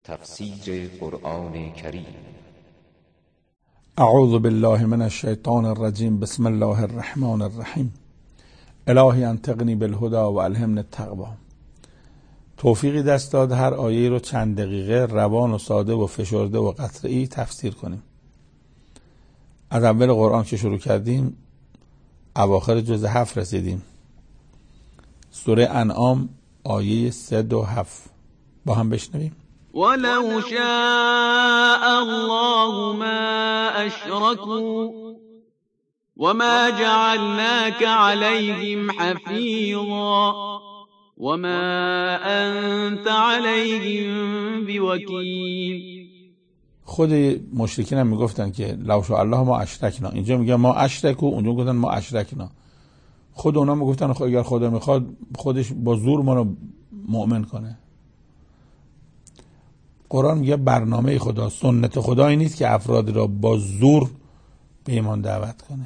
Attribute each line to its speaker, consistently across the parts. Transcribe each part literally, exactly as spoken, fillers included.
Speaker 1: تفسیر قرآن کریم.
Speaker 2: اعوذ بالله من الشیطان الرجیم. بسم الله الرحمن الرحیم. الهی انطقنی بالهدی و الهمنی التقوی. توفیقی دست داد هر آیه رو چند دقیقه روان و ساده و فشرده و قطعی تفسیر کنیم. از اول قرآن که شروع کردیم اواخر جزء هفت رسیدیم. سوره انعام آیه سه دو هفت با هم بشنویم.
Speaker 3: ولو شاء الله ما أشركوا وما جعلناك عليهم حفيظا وما أنت عليهم بوكيل.
Speaker 2: خود مشرکین هم میگفتن که لو شاء الله ما اشرکنا. اینجا میگه ما اشرکو، اونجا میگفتن ما اشرکنا. خود اونا میگفتن خب اگر خدا میخواد خودش با زور ما رو مؤمن کنه. قرآن میگه برنامه خدا، سنت خدا این نیست که افراد را با زور به ایمان دعوت کنه.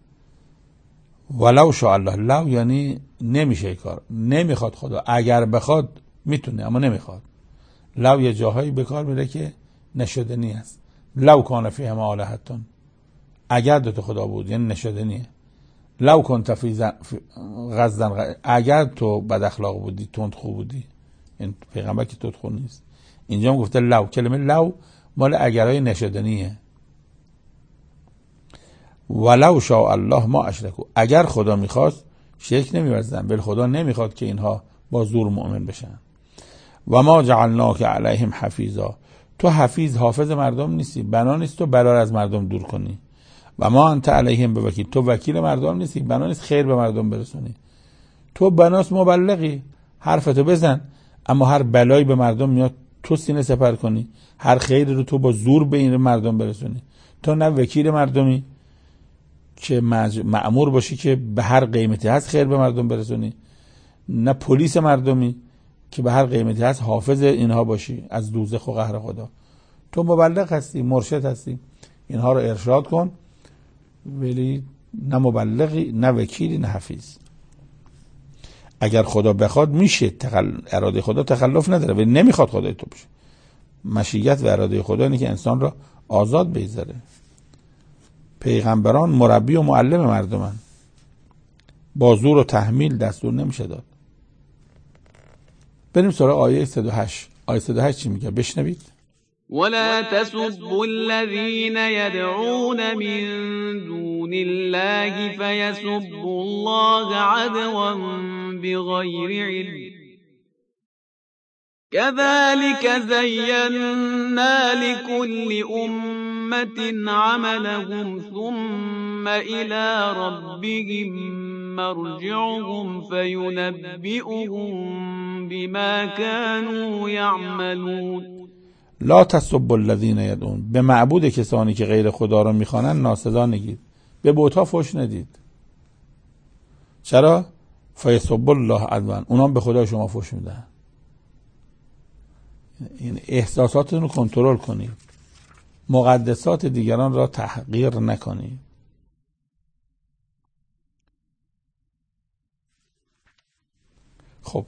Speaker 2: ولو شاء الله، لو یعنی نمیشه کار، نمیخواد خدا. اگر بخواد میتونه اما نمیخواد. لو یه جاهایی به کار میره که نشدنی است. لو کان فیهما آلهة، اگر دو تا خدا بود یعنی نشدنیه. لو کنت فی غزا، اگر تو بد اخلاق بودی، تندخو بودی. این پیغمبر که تندخو نیست. اینجا هم گفته لو. کلمه لو مال اگرای نشدنیه. ولو شاء الله ما اشرکو، اگر خدا میخواست شرک نمی‌ورزیدن. بل خدا نمیخواد که اینها با زور مؤمن بشن. و ما جعلناک علیهم حفیظا، تو حفیظ حافظ مردم نیستی، بنا نیست تو بلا از مردم دور کنی. و ما انت علیهم بوکیل، تو وکیل مردم نیستی، بنا نیست خیر به مردم برسونی. تو بناست مبلغی، حرفتو بزن، اما هر بلایی به مردم میاد تو سینه سپر کنی، هر خیری رو تو با زور به این مردم برسونی. تو نه وکیل مردمی که مأمور باشی که به هر قیمتی هست خیر به مردم برسونی، نه پلیس مردمی که به هر قیمتی هست حافظ اینها باشی از دوزخ و قهر خدا. تو مبلغ هستی، مرشد هستی، اینها رو ارشاد کن، ولی نه مبلغی، نه وکیلی، نه حفیظ. اگر خدا بخواد میشه، تخل... اراده خدا تخلف نداره، ولی نمیخواد خدای تو بشه. مشیت و اراده خدا اینه که انسان را آزاد بگذاره. پیغمبران مربی و معلم مردمن، با زور و تحمیل دستور نمیشه داد. بریم سراغ آیه صد و هشت. آیه صد و هشت چی میگه؟ بشنوید.
Speaker 3: ولا تسبوا الذين يدعون من دون الله فيسبوا الله عدوا بغير علم كذلك زينا لكل أمة عملهم ثم إلى ربهم مرجعهم فينبئهم بما كانوا يعملون.
Speaker 2: لا تسبوا الذين يدعون، به معبود کسانی که غیر خدا را میخوانند ناسزا نگید، به بت‌ها فحش ندید. چرا؟ فیسبوا الله عدوا، اونا به خدا شما فحش میدن. این احساساتتون رو کنترل کنید، مقدسات دیگران را تحقیر نکنید. خب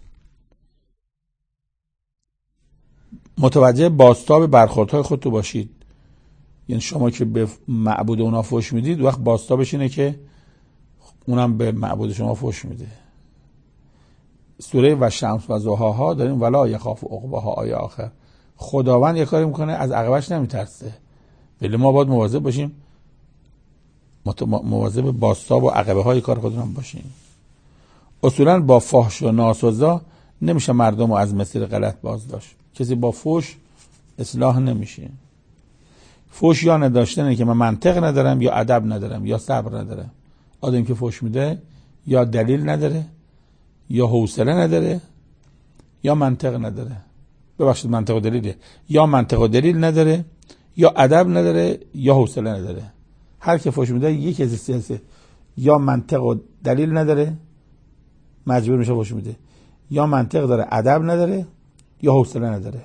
Speaker 2: متوجه بازتاب برخوردهای خودتون باشید. یعنی شما که به معبود اونا فحش میدید، وقت بازتابش اینه که اونم به معبود شما فحش میده. سوره و شمس و ضحاها داریم ولا یخاف عقباها آیه آخر. خداوند یه کاری میکنه از عقبش نمیترسه، ولی ما باید مواظب باشیم، مواظب بازتاب و عقبه های کار خودمون باشیم. اصولا با فحش و ناسزا نمیشه مردم رو از مسیر غلط باز داشت. کسی با فحش اصلاح نمیشه. فحش یا نداشتنه که من منطق ندارم، یا ادب ندارم، یا صبر ندارم. آدمی که فحش میده یا دلیل نداره، یا حوصله نداره، یا منطق نداره. ببخشید منطق و دلیله. یا منطق و دلیل نداره، یا ادب نداره، یا حوصله نداره. هر کی فحش میده یکی از سیاسه، یا منطق و دلیل نداره مجبور میشه فحش میده، یا منطق داره ادب نداره، یا حوصله نداره.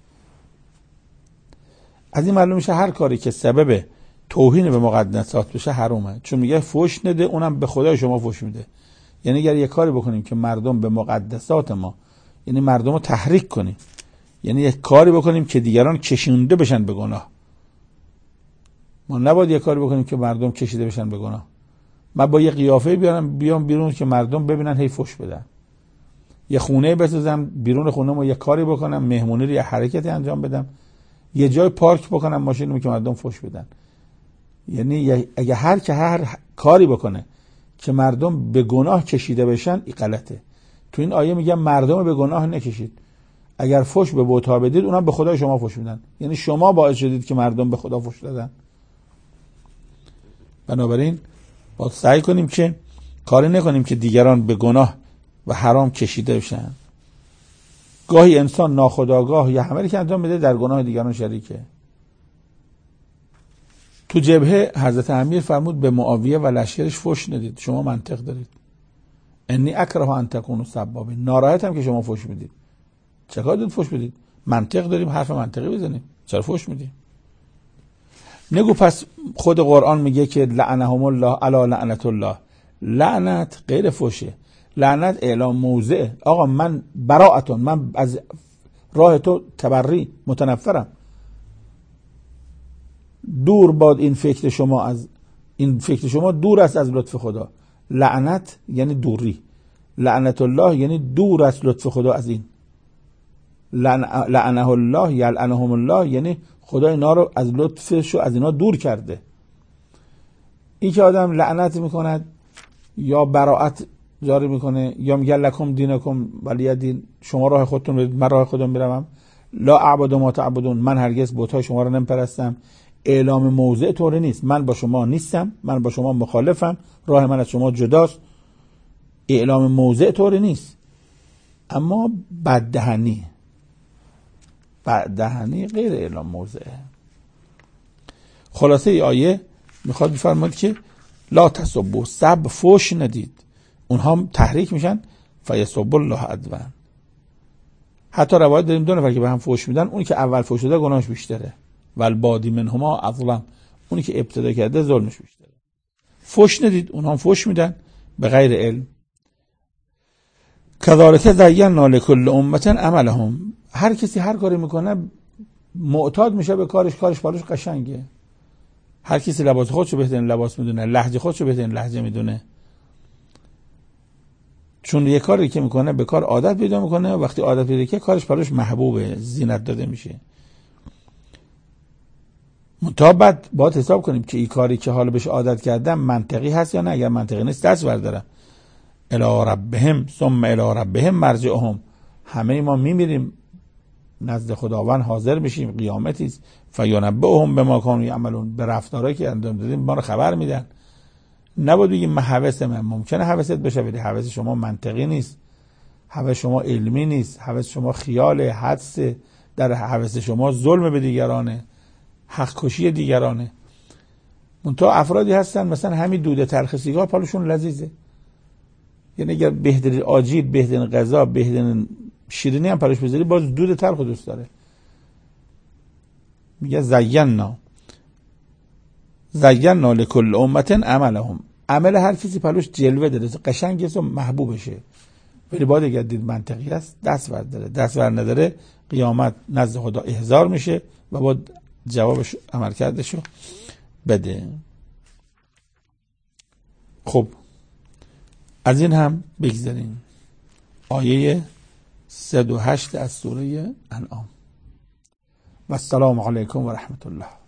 Speaker 2: از این معلوم میشه هر کاری که سبب توهین به مقدسات بشه حرامه. چون میگه فحش نده، اونم به خدای شما فحش میده. یعنی اگر یه کاری بکنیم که مردم به مقدسات ما، یعنی مردم رو تحریک کنیم، یعنی یک کاری بکنیم که دیگران کشونده بشن به گناه. ما نباید یک کاری بکنیم که مردم کشیده بشن به گناه. من با یه قیافه بیارم بیام بیرون که مردم ببینن هی فحش بدن. یه خونه بسازم بیرون خونه ما یه کاری بکنم، مهمونی رو یه حرکتی انجام بدم، یه جای پارک بکنم ماشینمو که مردم فحش بدن. یعنی اگه هر که هر کاری بکنه که مردم به گناه کشیده بشن، این غلطه. تو این آیه میگم مردم به گناه نکشید. اگر فحش به بت‌ها بدید، اونم به خدای شما فحش میدن. یعنی شما باعث شدید که مردم به خدا فحش دادن. بنابراین با سعی کنیم که کاری نکنیم که دیگران به گناه و حرام کشیده بشن. گاهی انسان ناخودآگاه یا عملی که انجام بده در گناه دیگران شریکه. تو جبهه حضرت امیر فرمود به معاویه و لشکرش فحش ندید، شما منطق دارید. انی اکره ان تکونوا سبابین، ناراحتم که شما فحش میدید. چرا دید فحش بدید؟ منطق داریم، حرف منطقی بزنیم، چرا فحش میدیم؟ نگو پس خود قرآن میگه که لعنهم الله علی لعنت الله. لعنت غیر فحشه، لعنت اعلام موضع. آقا من براءتون، من از راه تو تبری متنفرم، دور باد این فکر شما، از این فکر شما دور است از لطف خدا. لعنت یعنی دوری، لعنت الله یعنی دور از لطف خدا. از این لعنه الله یلعنهم الله یعنی خدا اینا رو از لطفش از اینا دور کرده. این که آدم لعنت میکند یا براءت جاری میکنه یا میگه لکم دینکم ولی دین، شما راه خودتون برید من راه خودم میروم، لا اعبد ما تعبدون، من هرگز بت‌های شما رو نمیپرستم. اعلام موضع طوری نیست، من با شما نیستم، من با شما مخالفم، راه من از شما جداست. اعلام موضع طوری نیست، اما بددهنی بددهنی غیر اعلام موضعه. خلاصه ای آیه میخواد بفرماید که لا تسبوا، سب فحش ندید، اونها تحریک میشن فیسبوا الله عدوا. حتی روایت داریم دو نفر که به هم فحش میدن، اونی که اول فحش داده گناهش بیشتره، والبادی منهما اظلم، اونی که ابتدا کرده ظلمش بیشتره. فحش ندید، اونها فحش میدن به غیر علم. کذالک زینا لکل امة عملهم، هر کسی هر کاری میکنه معتاد میشه به کارش، کارش براش قشنگه. هر کسی لباس خودشو بهترین لباس میدونه، لهجه خودشو بهترین لهجه میدونه، چون یه کاری که میکنه به کار عادت پیدا میکنه. وقتی عادت پیدا کنه کارش براش محبوبه، زینت داده میشه. مطابق باید حساب کنیم که این کاری که حالا بهش عادت کردم منطقی هست یا نه. اگر منطقی نیست دست بردارم. الی ربهم ثم الی ربهم مرجعهم، همه ما میمیریم نزد خداوند حاضر میشیم، قیامتی است. فینبئهم بما کانوا یعملون، به رفتارهایی که انجام دادیم ما رو خبر میدن. نباید بگیم من هوس من، ممکنه هوست بشه ولی هوس شما منطقی نیست، هوس شما علمی نیست، هوس شما خیال حدس، در هوس شما ظلم به دیگرانه، حق کشی دیگرانه. منتها افرادی هستن مثلا همین دوده تلخ سیگار پالشون لذیذه، یعنی اگر بهترین آجیل، بهترین غذا، بهترین شیرینی هم پالش بذاری باز دود تلخ دوست داره. میگه زینا زینا لکل امة عملهم، عمل هر کسی پالوش جلوه داره، قشنگه و محبوبشه، ولی باید اگر دید منطقی است دست برداره. دست بر نداره قیامت نزد خدا احضار میشه و باید جوابش عمل کردشو بده. خب از این هم بگذاریم. آیه صد و هشت از سوره انعام. و السلام علیکم و رحمت الله.